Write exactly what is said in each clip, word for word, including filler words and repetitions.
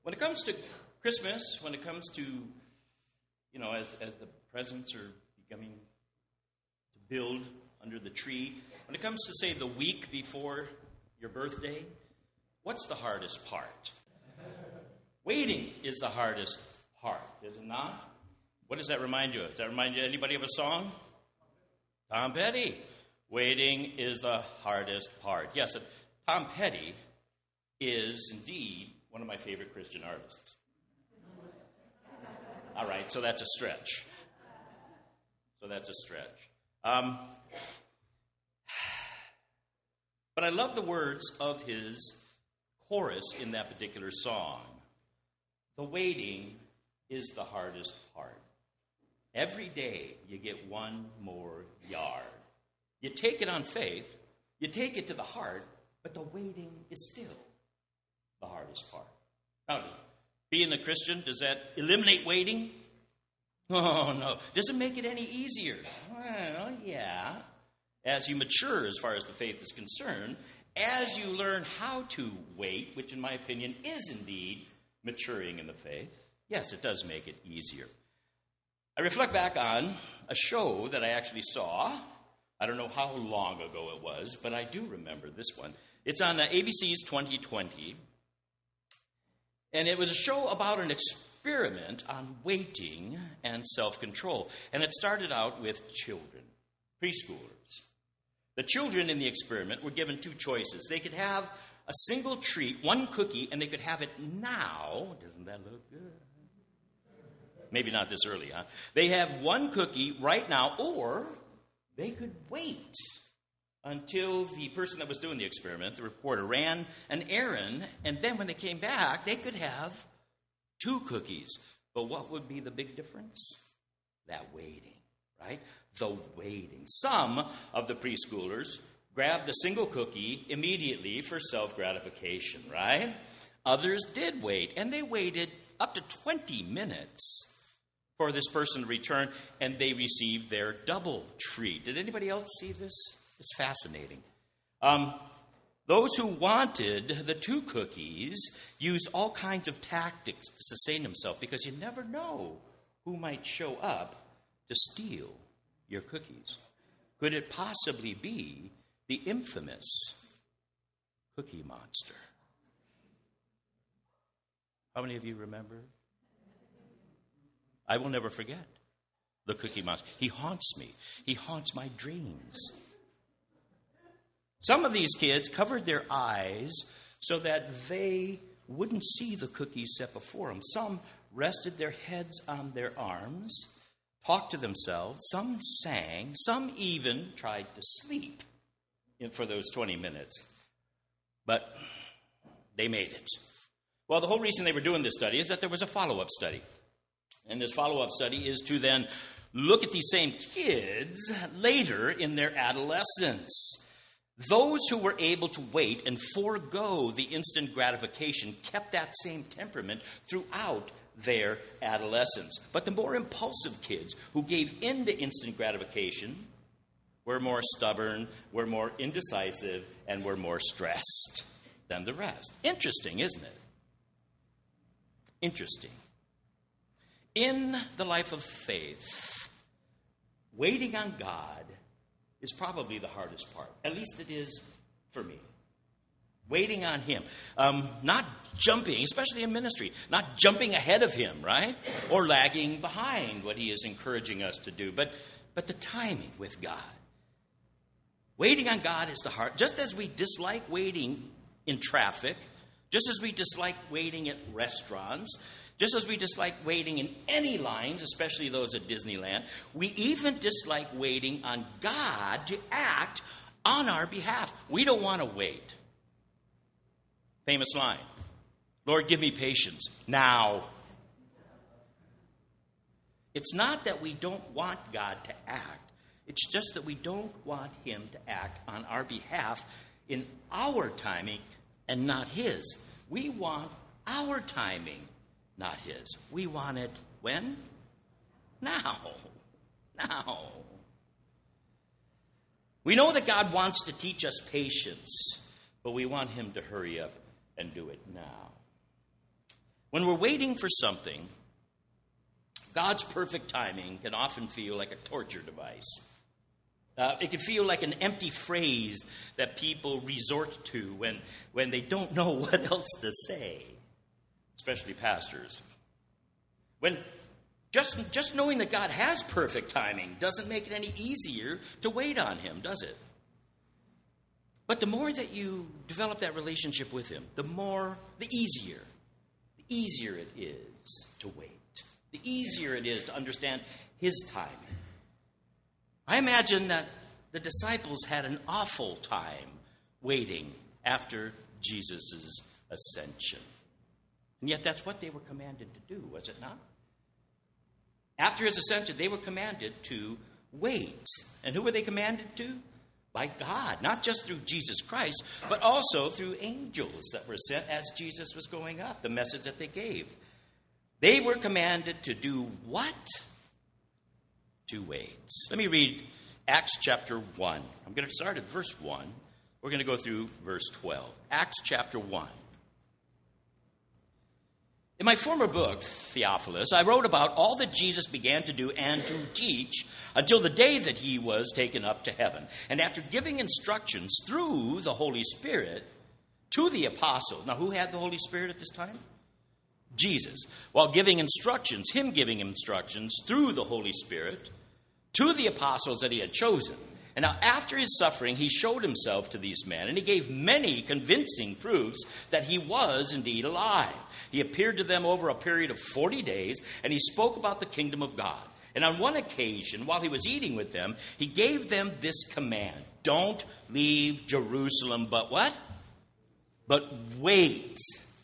When it comes to Christmas, when it comes to, you know, as, as the presents are becoming to build under the tree, when it comes to, say, the week before your birthday, what's the hardest part? Waiting is the hardest part, is it not? What does that remind you of? Does that remind you anybody of a song? Tom Petty. Waiting is the hardest part. Yes, Tom Petty is indeed one of my favorite Christian artists. All right, so that's a stretch. So that's a stretch. Um, but I love the words of his chorus in that particular song. The waiting is the hardest part. Every day you get one more yard. You take it on faith, you take it to the heart, but the waiting is still the hardest part. Now, being a Christian, does that eliminate waiting? Oh, no. Does it make it any easier? Well, yeah. As you mature as far as the faith is concerned, as you learn how to wait, which in my opinion is indeed maturing in the faith, yes, it does make it easier. I reflect back on a show that I actually saw. I don't know how long ago it was, but I do remember this one. It's on uh, A B C's twenty twenty. And it was a show about an experiment on waiting and self-control. And it started out with children, preschoolers. The children in the experiment were given two choices. They could have a single treat, one cookie, and they could have it now. Doesn't that look good? Maybe not this early, huh? They have one cookie right now, or they could wait until the person that was doing the experiment, the reporter, ran an errand, and then when they came back, they could have two cookies. But what would be the big difference? That waiting, right? The waiting. Some of the preschoolers grabbed the single cookie immediately for self-gratification, right? Others did wait, and they waited up to twenty minutes for this person to return, and they received their double treat. Did anybody else see this? It's fascinating. Um, those who wanted the two cookies used all kinds of tactics to sustain themselves, because you never know who might show up to steal your cookies. Could it possibly be the infamous Cookie Monster? How many of you remember? I will never forget the Cookie Monster. He haunts me. He haunts my dreams. Some of these kids covered their eyes so that they wouldn't see the cookies set before them. Some rested their heads on their arms, talked to themselves. Some sang. Some even tried to sleep for those twenty minutes. But they made it. Well, the whole reason they were doing this study is that there was a follow-up study. And this follow-up study is to then look at these same kids later in their adolescence. Those who were able to wait and forego the instant gratification kept that same temperament throughout their adolescence. But the more impulsive kids who gave in to instant gratification were more stubborn, were more indecisive, and were more stressed than the rest. Interesting, isn't it? Interesting. In the life of faith, waiting on God is probably the hardest part. At least it is for me. Waiting on Him. Um, not jumping, especially in ministry, not jumping ahead of Him, right? Or lagging behind what He is encouraging us to do. But, but the timing with God. Waiting on God is the hard. Just as we dislike waiting in traffic, just as we dislike waiting at restaurants, just as we dislike waiting in any lines, especially those at Disneyland, we even dislike waiting on God to act on our behalf. We don't want to wait. Famous line, Lord, give me patience now. It's not that we don't want God to act. It's just that we don't want Him to act on our behalf in our timing and not His. We want our timing, not His. We want it when? Now. Now. We know that God wants to teach us patience, but we want Him to hurry up and do it now. When we're waiting for something, God's perfect timing can often feel like a torture device. Uh, it can feel like an empty phrase that people resort to when, when they don't know what else to say, especially pastors. When just, just knowing that God has perfect timing doesn't make it any easier to wait on him, does it? But the more that you develop that relationship with him, the more, the easier, the easier it is to wait. The easier it is to understand his timing. I imagine that the disciples had an awful time waiting after Jesus' ascension. And yet that's what they were commanded to do, was it not? After his ascension, they were commanded to wait. And who were they commanded to? By God, not just through Jesus Christ, but also through angels that were sent as Jesus was going up, the message that they gave. They were commanded to do what? To wait. Let me read Acts chapter one. I'm going to start at verse one. We're going to go through verse twelve. Acts chapter one. In my former book, Theophilus, I wrote about all that Jesus began to do and to teach until the day that he was taken up to heaven. And after giving instructions through the Holy Spirit to the apostles. Now, who had the Holy Spirit at this time? Jesus. While giving instructions, him giving instructions through the Holy Spirit to the apostles that he had chosen. And now after his suffering, he showed himself to these men, and he gave many convincing proofs that he was indeed alive. He appeared to them over a period of forty days, and he spoke about the kingdom of God. And on one occasion, while he was eating with them, he gave them this command: don't leave Jerusalem, but what? But wait.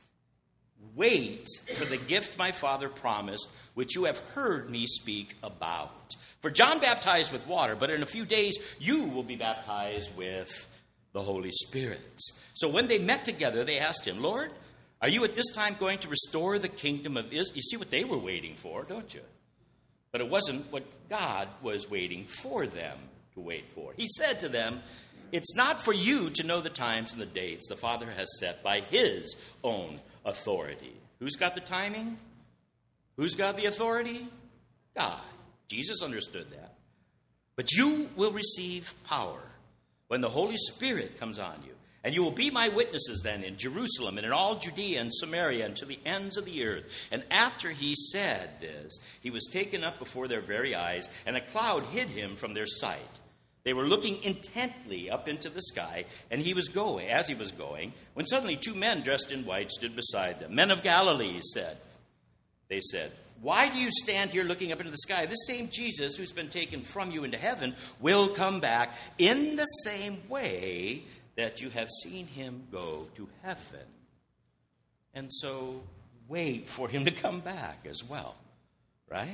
Wait for the gift my Father promised, which you have heard me speak about. For John baptized with water, but in a few days you will be baptized with the Holy Spirit. So when they met together, they asked him, Lord, are you at this time going to restore the kingdom of Israel? You see what they were waiting for, don't you? But it wasn't what God was waiting for them to wait for. He said to them, it's not for you to know the times and the dates the Father has set by his own authority. Who's got the timing? Who's got the authority? God. Jesus understood that. But you will receive power when the Holy Spirit comes on you. And you will be my witnesses then in Jerusalem and in all Judea and Samaria and to the ends of the earth. And after he said this, he was taken up before their very eyes, and a cloud hid him from their sight. They were looking intently up into the sky, and he was going, as he was going, when suddenly two men dressed in white stood beside them. Men of Galilee, he said. They said, why do you stand here looking up into the sky? This same Jesus who's been taken from you into heaven will come back in the same way that you have seen him go to heaven. And so wait for him to come back as well, right?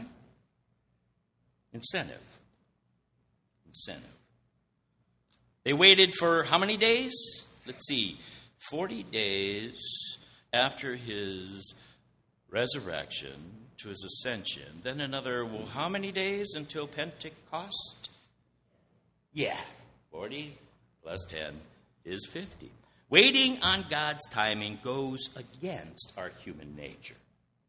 Incentive. Incentive. They waited for how many days? Let's see, forty days after his resurrection to his ascension. Then another, well, how many days until Pentecost? Yeah, forty plus ten is fifty. Waiting on God's timing goes against our human nature.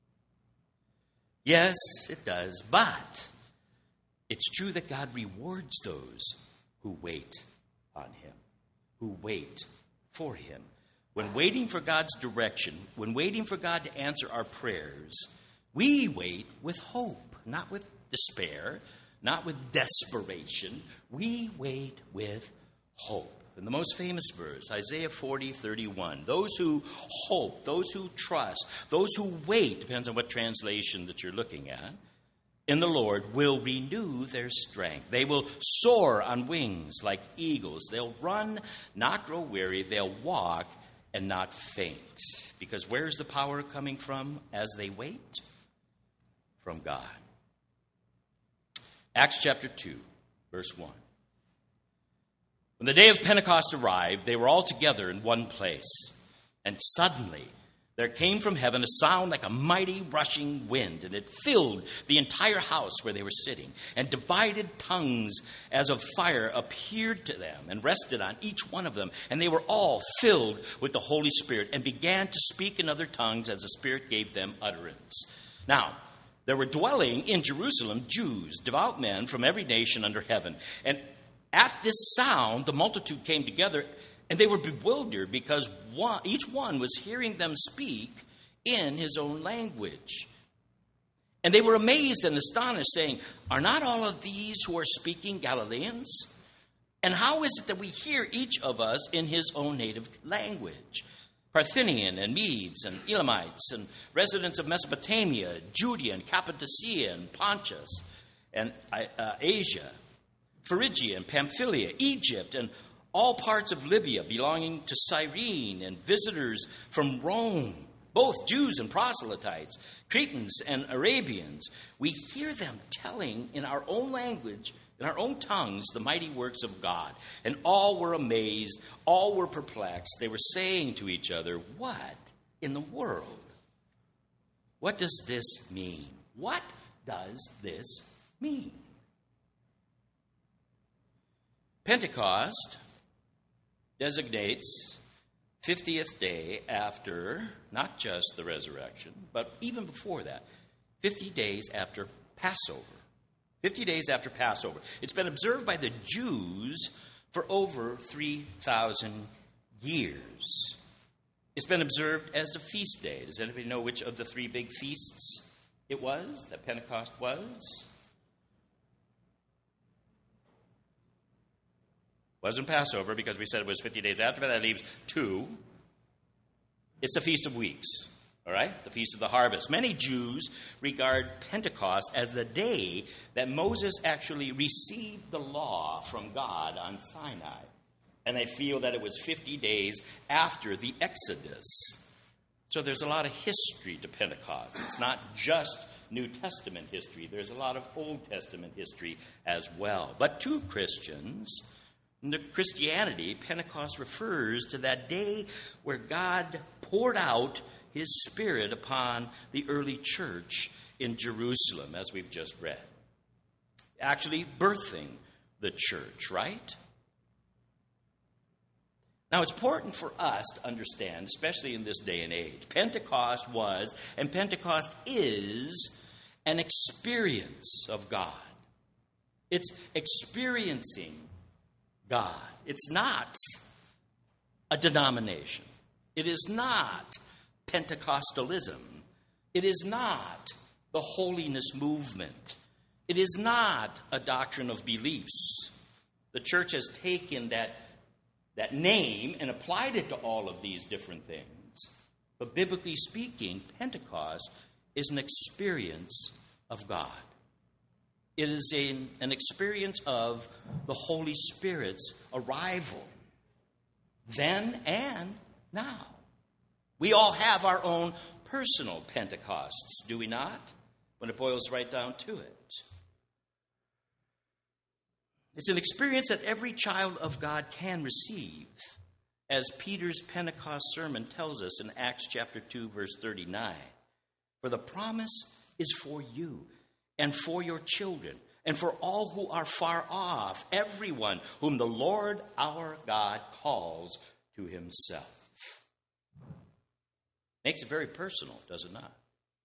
Yes, it does, but it's true that God rewards those who wait on him, who wait for him. When waiting for God's direction, when waiting for God to answer our prayers, we wait with hope, not with despair, not with desperation. We wait with hope. And the most famous verse, Isaiah forty, thirty-one, those who hope, those who trust, those who wait, depends on what translation that you're looking at, in the Lord will renew their strength. They will soar on wings like eagles. They'll run, not grow weary. They'll walk and not faint. Because where's the power coming from as they wait? From God. Acts chapter two, verse one. When the day of Pentecost arrived, they were all together in one place. And suddenly there came from heaven a sound like a mighty rushing wind, and it filled the entire house where they were sitting. And divided tongues as of fire appeared to them and rested on each one of them. And they were all filled with the Holy Spirit and began to speak in other tongues as the Spirit gave them utterance. Now, there were dwelling in Jerusalem Jews, devout men from every nation under heaven. And at this sound, the multitude came together, and they were bewildered because one, each one was hearing them speak in his own language. And they were amazed and astonished, saying, "Are not all of these who are speaking Galileans? And how is it that we hear each of us in his own native language? Parthian and Medes and Elamites and residents of Mesopotamia, Judea and Cappadocia and Pontus and uh, Asia, Phrygia and Pamphylia, Egypt, and all parts of Libya belonging to Cyrene, and visitors from Rome, both Jews and proselytes, Cretans and Arabians. We hear them telling in our own language, in our own tongues, the mighty works of God." And all were amazed, all were perplexed. They were saying to each other, "What in the world? What does this mean? What does this mean?" Pentecost designates fiftieth day after, not just the resurrection, but even before that, fifty days after Passover. fifty days after Passover. It's been observed by the Jews for over three thousand years. It's been observed as a feast day. Does anybody know which of the three big feasts it was, that Pentecost was? Wasn't Passover, because we said it was fifty days after, but that leaves two. It's the Feast of Weeks, all right? The Feast of the Harvest. Many Jews regard Pentecost as the day that Moses actually received the law from God on Sinai. And they feel that it was fifty days after the Exodus. So there's a lot of history to Pentecost. It's not just New Testament history. There's a lot of Old Testament history as well. But to Christians, in the Christianity, Pentecost refers to that day where God poured out his Spirit upon the early church in Jerusalem, as we've just read. Actually birthing the church, right? Now, it's important for us to understand, especially in this day and age, Pentecost was, and Pentecost is, an experience of God. It's experiencing God. It's not a denomination. It is not Pentecostalism. It is not the holiness movement. It is not a doctrine of beliefs. The church has taken that, that name and applied it to all of these different things. But biblically speaking, Pentecost is an experience of God. It is an, an experience of the Holy Spirit's arrival, then and now. We all have our own personal Pentecosts, do we not? When it boils right down to it. It's an experience that every child of God can receive, as Peter's Pentecost sermon tells us in Acts chapter two, verse thirty-nine. For the promise is for you, and for your children, and for all who are far off, everyone whom the Lord our God calls to himself. Makes it very personal, does it not?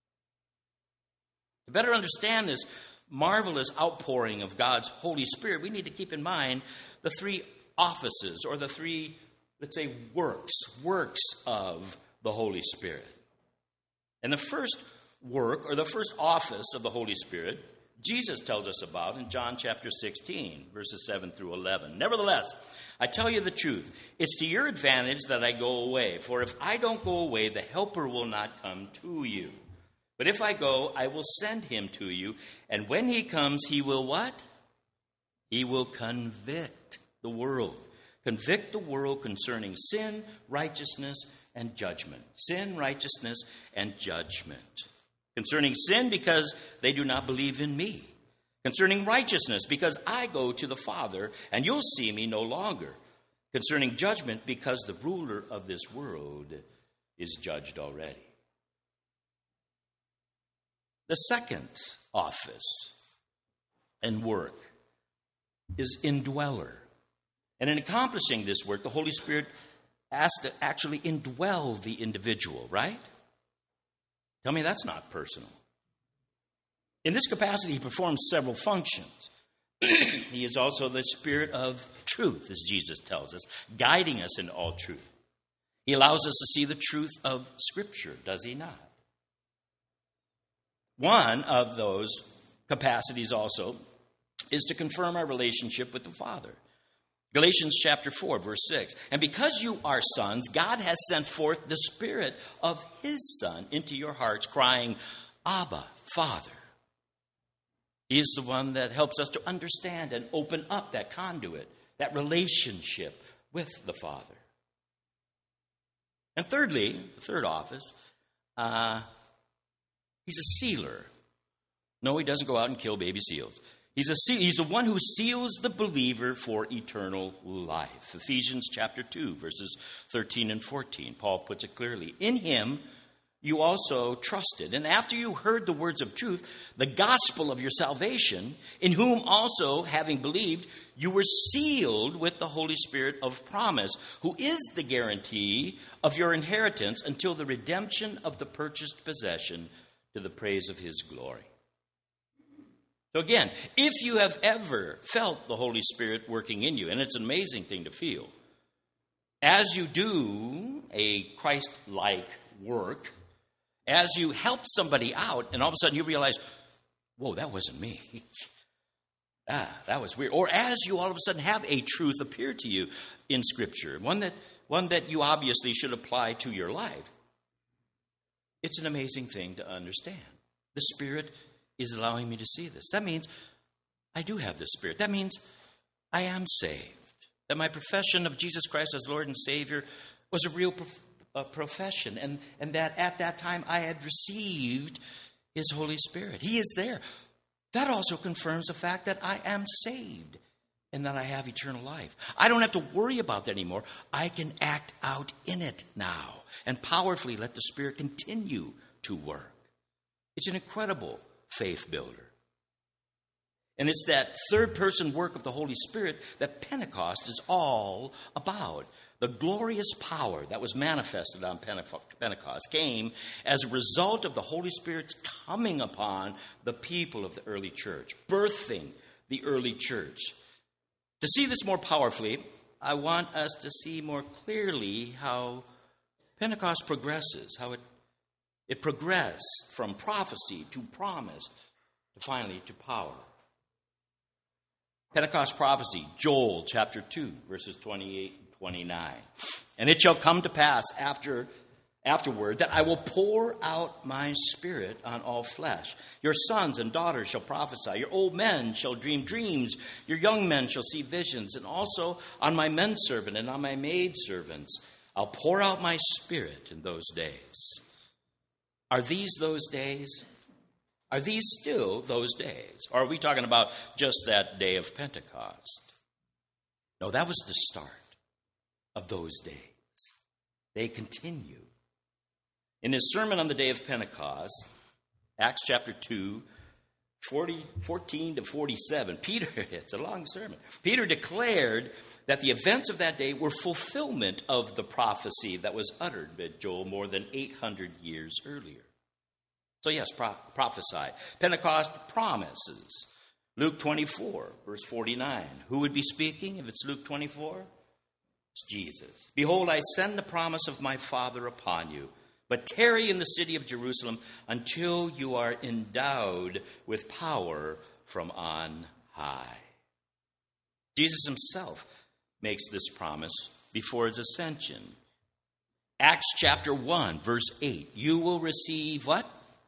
To better understand this marvelous outpouring of God's Holy Spirit, we need to keep in mind the three offices, or the three, let's say, works, works of the Holy Spirit. And the first work, or the first office of the Holy Spirit, Jesus tells us about in John chapter sixteen, verses seven through eleven. Nevertheless, I tell you the truth, it's to your advantage that I go away. For if I don't go away, the Helper will not come to you. But if I go, I will send him to you. And when he comes, he will what? He will convict the world. Convict the world concerning sin, righteousness, and judgment. Sin, righteousness, and judgment. Concerning sin, because they do not believe in me. Concerning righteousness, because I go to the Father, and you'll see me no longer. Concerning judgment, because the ruler of this world is judged already. The second office and work is indweller. And in accomplishing this work, the Holy Spirit has to actually indwell the individual, right? Tell me that's not personal. In this capacity, he performs several functions. He is also the Spirit of truth, as Jesus tells us, guiding us into all truth. He allows us to see the truth of Scripture, does he not? One of those capacities also is to confirm our relationship with the Father. Galatians chapter four, verse six. And because you are sons, God has sent forth the Spirit of his Son into your hearts, crying, Abba, Father. He is the one that helps us to understand and open up that conduit, that relationship with the Father. And thirdly, the third office, uh, he's a sealer. No, he doesn't go out and kill baby seals. He's a seal, he's the one who seals the believer for eternal life. Ephesians chapter two, verses thirteen and fourteen. Paul puts it clearly. In him you also trusted. And after you heard the words of truth, the gospel of your salvation, in whom also, having believed, you were sealed with the Holy Spirit of promise, who is the guarantee of your inheritance until the redemption of the purchased possession to the praise of his glory. So again, if you have ever felt the Holy Spirit working in you, and it's an amazing thing to feel, as you do a Christ-like work, as you help somebody out, and all of a sudden you realize, whoa, that wasn't me. ah, that was weird. Or as you all of a sudden have a truth appear to you in Scripture, one that, one that you obviously should apply to your life, it's an amazing thing to understand. The Spirit is allowing me to see this. That means I do have the Spirit. That means I am saved. That my profession of Jesus Christ as Lord and Savior was a real prof- a profession. And, and that at that time I had received his Holy Spirit. He is there. That also confirms the fact that I am saved and that I have eternal life. I don't have to worry about that anymore. I can act out in it now and powerfully let the Spirit continue to work. It's an incredible faith builder. And it's that third person work of the Holy Spirit that Pentecost is all about. The glorious power that was manifested on Pentecost came as a result of the Holy Spirit's coming upon the people of the early church, birthing the early church. To see this more powerfully, I want us to see more clearly how Pentecost progresses, how it, it progressed from prophecy to promise to finally to power. Pentecost prophecy, Joel chapter two, verses twenty-eight and twenty-nine. And it shall come to pass after afterward that I will pour out my Spirit on all flesh. Your sons and daughters shall prophesy. Your old men shall dream dreams. Your young men shall see visions. And also on my menservant and on my maidservants I'll pour out my Spirit in those days. Are these those days? Are these still those days? Or are we talking about just that day of Pentecost? No, that was the start of those days. They continue. In his sermon on the day of Pentecost, Acts chapter two, forty, fourteen to forty-seven, Peter, it's a long sermon, Peter declared that the events of that day were fulfillment of the prophecy that was uttered by Joel more than eight hundred years earlier. So yes, pro- prophesy. Pentecost promises. Luke twenty-four, verse forty-nine. Who would be speaking if it's Luke twenty-four? It's Jesus. Behold, I send the promise of my Father upon you, but tarry in the city of Jerusalem until you are endowed with power from on high. Jesus himself makes this promise before his ascension. Acts chapter one, verse eight. You will receive what?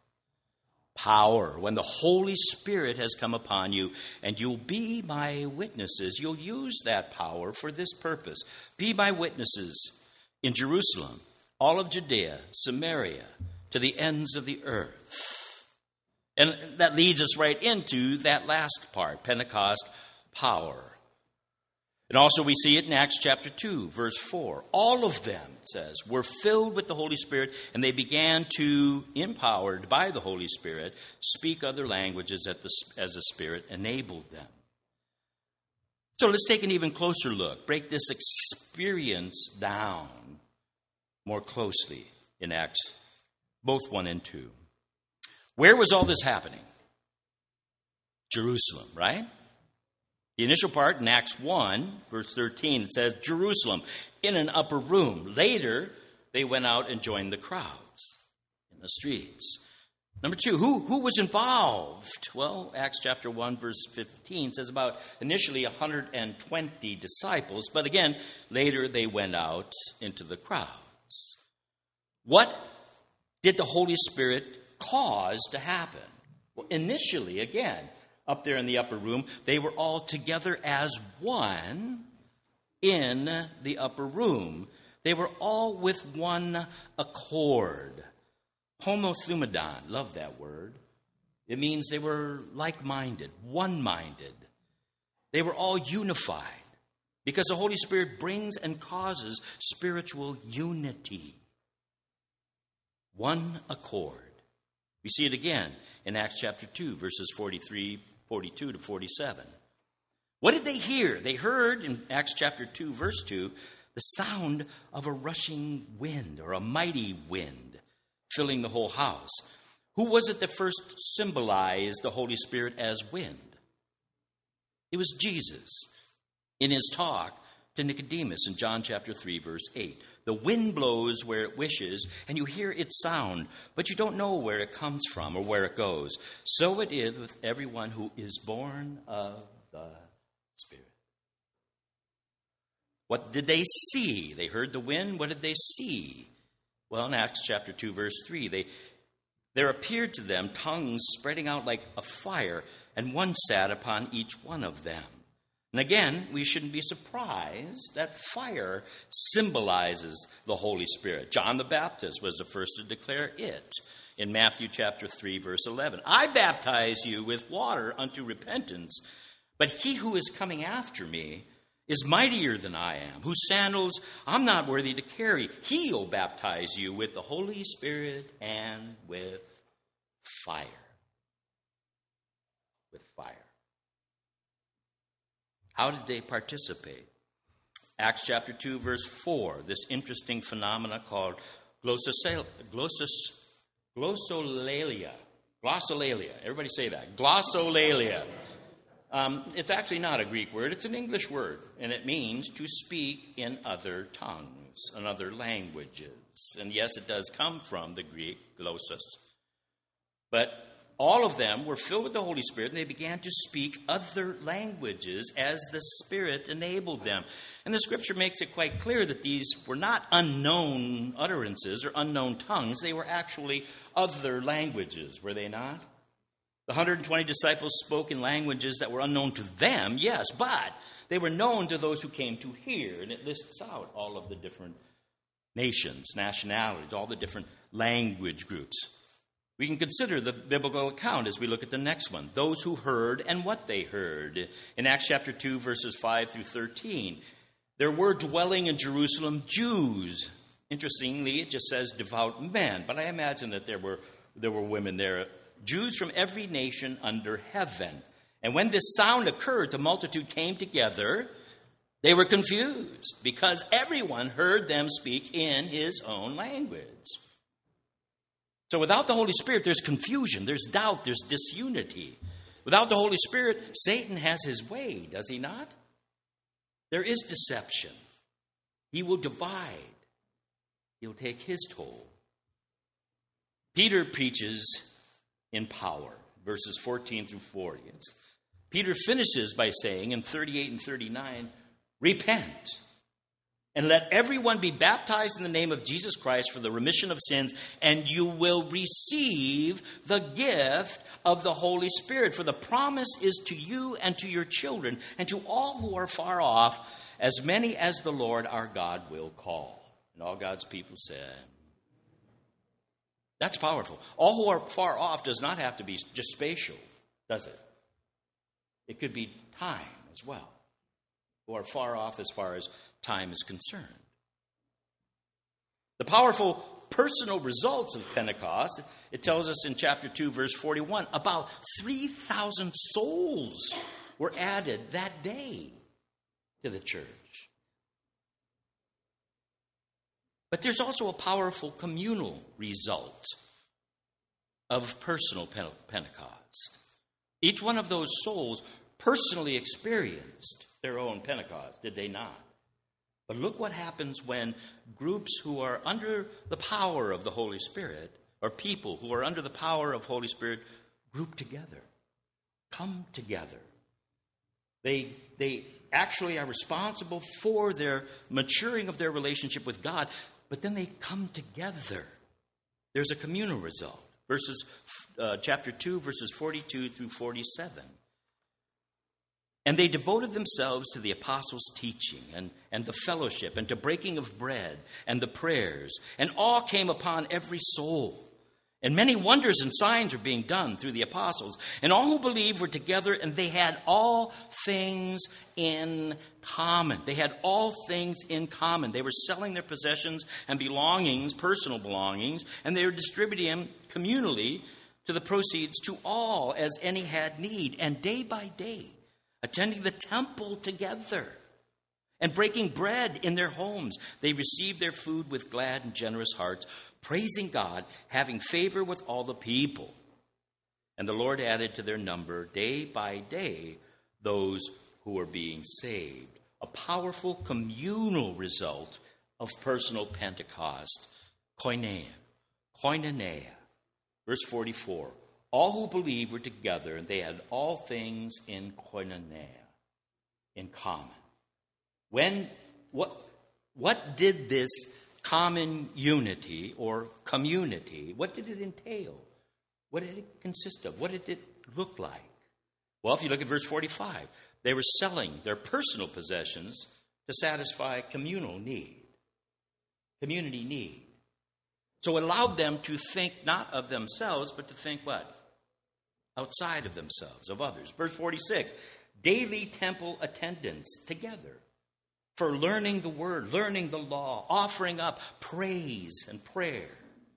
Power when the Holy Spirit has come upon you, and you'll be my witnesses. You'll use that power for this purpose. Be my witnesses in Jerusalem, all of Judea, Samaria, to the ends of the earth. And that leads us right into that last part, Pentecost power. And also we see it in Acts chapter two, verse four. All of them, it says, were filled with the Holy Spirit, and they began to, empowered by the Holy Spirit, speak other languages as the Spirit enabled them. So let's take an even closer look. Break this experience down more closely in Acts, both one and two. Where was all this happening? Jerusalem, right? The initial part in Acts one, verse thirteen, it says, Jerusalem, in an upper room. Later, they went out and joined the crowds in the streets. Number two, who, who was involved? Well, Acts chapter one, verse fifteen says about initially one hundred twenty disciples, but again, later they went out into the crowds. What did the Holy Spirit cause to happen? Well, initially, again, up there in the upper room, they were all together as one in the upper room. They were all with one accord. Homothumadon, love that word. It means they were like-minded, one-minded. They were all unified because the Holy Spirit brings and causes spiritual unity. One accord. We see it again in Acts chapter two, verses forty-three, forty-two to forty-seven. What did they hear? They heard in Acts chapter two, verse two, the sound of a rushing wind or a mighty wind filling the whole house. Who was it that first symbolized the Holy Spirit as wind? It was Jesus in his talk to Nicodemus in John chapter three, verse eight. The wind blows where it wishes, and you hear its sound, but you don't know where it comes from or where it goes. So it is with everyone who is born of the Spirit. What did they see? They heard the wind. What did they see? Well, in Acts chapter two, verse three, they, there appeared to them tongues spreading out like a fire, and one sat upon each one of them. And again, we shouldn't be surprised that fire symbolizes the Holy Spirit. John the Baptist was the first to declare it in Matthew chapter three, verse eleven. I baptize you with water unto repentance, but he who is coming after me is mightier than I am, whose sandals I'm not worthy to carry. He'll baptize you with the Holy Spirit and with fire. With fire. How did they participate? Acts chapter two, verse four, this interesting phenomena called glossolalia. Glossolalia. Glossolalia. Everybody say that. Glossolalia. Um, it's actually not a Greek word. It's an English word, and it means to speak in other tongues, in other languages. And yes, it does come from the Greek glossus. But all of them were filled with the Holy Spirit, and they began to speak other languages as the Spirit enabled them. And the Scripture makes it quite clear that these were not unknown utterances or unknown tongues. They were actually other languages, were they not? The one hundred twenty disciples spoke in languages that were unknown to them, yes, but they were known to those who came to hear. And it lists out all of the different nations, nationalities, all the different language groups. We can consider the biblical account as we look at the next one. Those who heard and what they heard. In Acts chapter two, verses five through thirteen, there were dwelling in Jerusalem Jews. Interestingly, it just says devout men, but I imagine that there were there were women there. Jews from every nation under heaven. And when this sound occurred, the multitude came together. They were confused because everyone heard them speak in his own language. So without the Holy Spirit, there's confusion, there's doubt, there's disunity. Without the Holy Spirit, Satan has his way, does he not? There is deception. He will divide. He'll take his toll. Peter preaches in power, verses fourteen through forty. It's, Peter finishes by saying in thirty-eight and thirty-nine, repent. And let everyone be baptized in the name of Jesus Christ for the remission of sins, and you will receive the gift of the Holy Spirit. For the promise is to you and to your children, and to all who are far off, as many as the Lord our God will call. And all God's people said, that's powerful. All who are far off does not have to be just spatial, does it? It could be time as well. who are far off as far as time is concerned. The powerful personal results of Pentecost, it tells us in chapter two, verse forty-one, about three thousand souls were added that day to the church. But there's also a powerful communal result of personal Pentecost. Each one of those souls personally experienced their own Pentecost, did they not? But look what happens when groups who are under the power of the Holy Spirit, or people who are under the power of Holy Spirit, group together, come together. They, they actually are responsible for their maturing of their relationship with God, but then they come together. There's a communal result. Verses, uh, chapter two, verses forty-two through forty-seven. And they devoted themselves to the apostles' teaching and, and the fellowship and to breaking of bread and the prayers. And awe came upon every soul. And many wonders and signs were being done through the apostles. And all who believed were together, and they had all things in common. They had all things in common. They were selling their possessions and belongings, personal belongings, and they were distributing them communally to the proceeds to all as any had need. And day by day, attending the temple together and breaking bread in their homes, they received their food with glad and generous hearts, praising God, having favor with all the people. And the Lord added to their number day by day those who were being saved. A powerful communal result of personal Pentecost. Koinonia. Koinonia. Verse forty-four. All who believed were together, and they had all things in koinonia, in common. When, what, what did this common unity or community, what did it entail? What did it consist of? What did it look like? Well, if you look at verse forty-five, they were selling their personal possessions to satisfy communal need, community need. So it allowed them to think not of themselves, but to think what? Outside of themselves, of others. Verse forty-six, daily temple attendance together for learning the word, learning the law, offering up praise and prayer.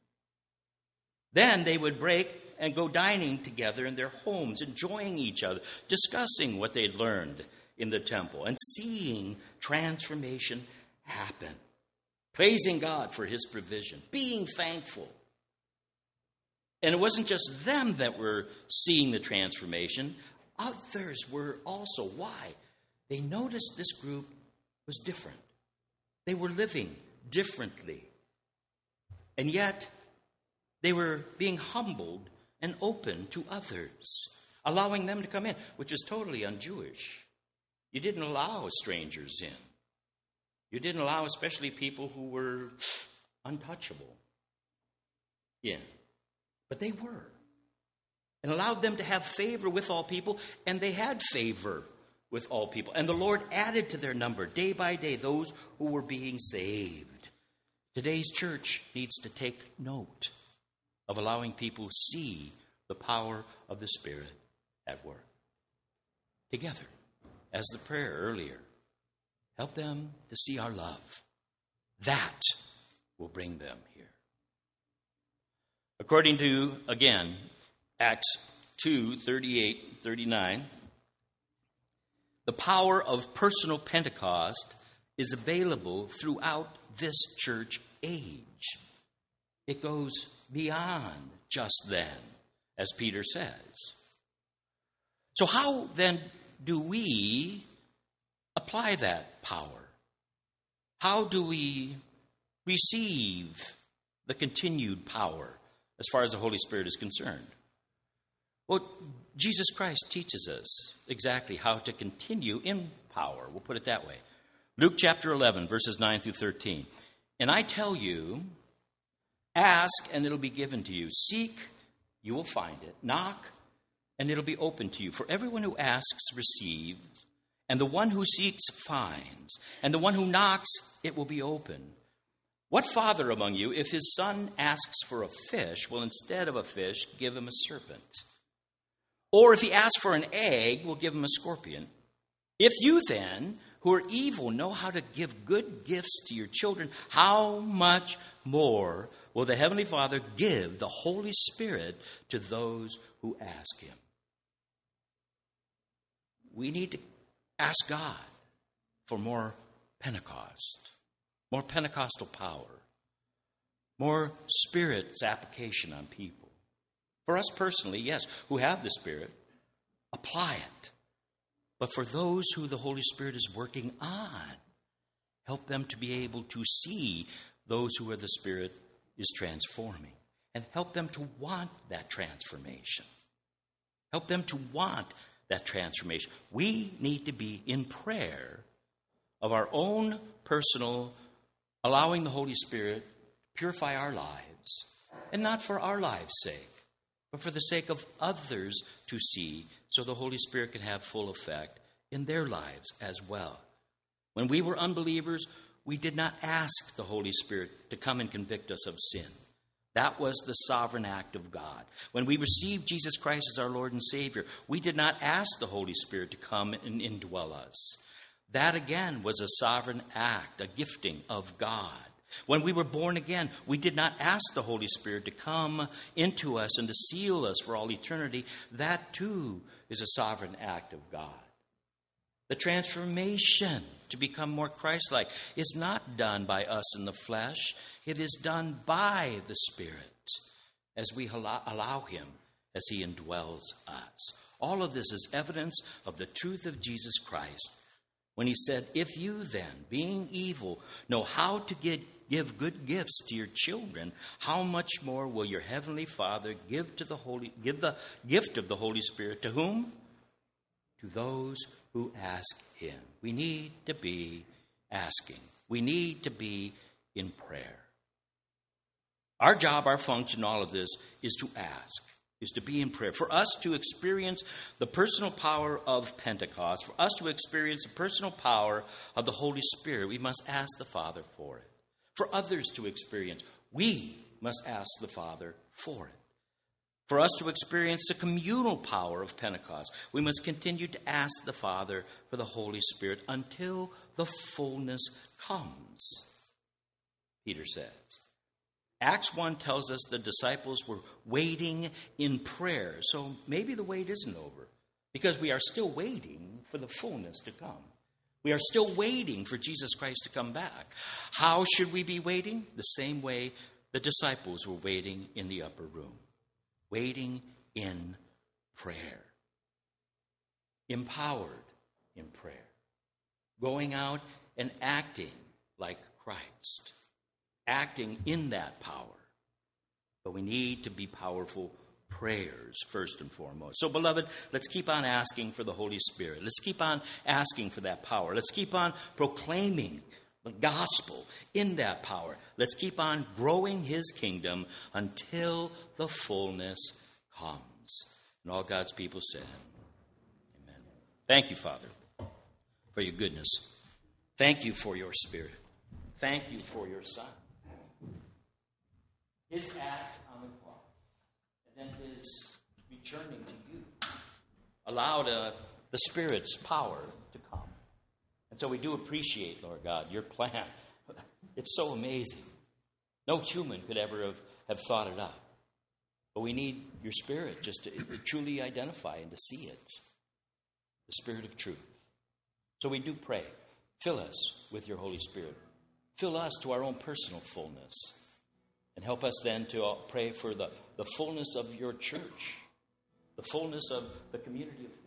Then they would break and go dining together in their homes, enjoying each other, discussing what they'd learned in the temple, and seeing transformation happen. Praising God for his provision, being thankful. And it wasn't just them that were seeing the transformation. Others were also. Why? They noticed this group was different. They were living differently. And yet, they were being humbled and open to others, allowing them to come in, which is totally un-Jewish. You didn't allow strangers in. You didn't allow especially people who were untouchable in. But they were. And allowed them to have favor with all people, and they had favor with all people. And the Lord added to their number, day by day, those who were being saved. Today's church needs to take note of allowing people to see the power of the Spirit at work. Together, as the prayer earlier, help them to see our love. That will bring them here. According to, again, Acts two, thirty-eight, thirty-nine, the power of personal Pentecost is available throughout this church age. It goes beyond just then, as Peter says. So how then do we apply that power? How do we receive the continued power as far as the Holy Spirit is concerned? Well, Jesus Christ teaches us exactly how to continue in power. We'll put it that way. Luke chapter eleven, verses nine through thirteen. And I tell you, ask and it'll be given to you. Seek, you will find it. Knock, and it'll be open to you. For everyone who asks receives, and the one who seeks finds, and the one who knocks, it will be open. What father among you, if his son asks for a fish, will instead of a fish give him a serpent? Or if he asks for an egg, will give him a scorpion? If you then, who are evil know how to give good gifts to your children, how much more will the Heavenly Father give the Holy Spirit to those who ask him? We need to ask God for more Pentecost, more Pentecostal power, more Spirit's application on people. For us personally, yes, who have the Spirit, apply it. But for those who the Holy Spirit is working on, help them to be able to see those who are the Spirit is transforming, and help them to want that transformation. Help them to want that transformation. We need to be in prayer of our own personal, allowing the Holy Spirit to purify our lives, and not for our lives' sake, but for the sake of others to see, so the Holy Spirit can have full effect in their lives as well. When we were unbelievers, we did not ask the Holy Spirit to come and convict us of sin. That was the sovereign act of God. When we received Jesus Christ as our Lord and Savior, we did not ask the Holy Spirit to come and indwell us. That again was a sovereign act, a gifting of God. When we were born again, we did not ask the Holy Spirit to come into us and to seal us for all eternity. That too is a sovereign act of God. The transformation to become more Christ-like is not done by us in the flesh. It is done by the Spirit as we allow, allow him, as he indwells us. All of this is evidence of the truth of Jesus Christ when he said, "If you then, being evil, know how to get, give good gifts to your children, how much more will your heavenly Father give to the Holy give the gift of the Holy Spirit to whom? To those who ask him." We need to be asking. We need to be in prayer. Our job, our function, all of this is to ask, is to be in prayer. For us to experience the personal power of Pentecost, for us to experience the personal power of the Holy Spirit, we must ask the Father for it. For others to experience, we must ask the Father for it. For us to experience the communal power of Pentecost, we must continue to ask the Father for the Holy Spirit until the fullness comes, Peter says. Acts one tells us the disciples were waiting in prayer. So maybe the wait isn't over, because we are still waiting for the fullness to come. We are still waiting for Jesus Christ to come back. How should we be waiting? The same way the disciples were waiting in the upper room. Waiting in prayer. Empowered in prayer. Going out and acting like Christ. Acting in that power. But we need to be powerful prayers first and foremost. So, beloved, let's keep on asking for the Holy Spirit. Let's keep on asking for that power. Let's keep on proclaiming the gospel in that power. Let's keep on growing his kingdom until the fullness comes. And all God's people said, amen. Thank you, Father, for your goodness. Thank you for your Spirit. Thank you for your Son. His act on the cross, and then his returning to you, allowed uh, the Spirit's power to come. And so we do appreciate, Lord God, your plan. It's so amazing. No human could ever have, have thought it up. But we need your Spirit just to truly identify and to see it. The Spirit of truth. So we do pray. Fill us with your Holy Spirit. Fill us to our own personal fullness. And help us then to pray for the, the fullness of your church. The fullness of the community of faith.